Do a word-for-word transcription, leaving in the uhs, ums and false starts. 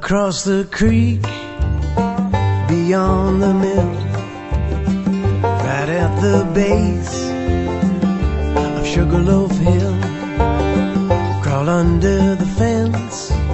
Across the creek, beyond the mill, right at the base of Sugarloaf Hill, crawl under the fence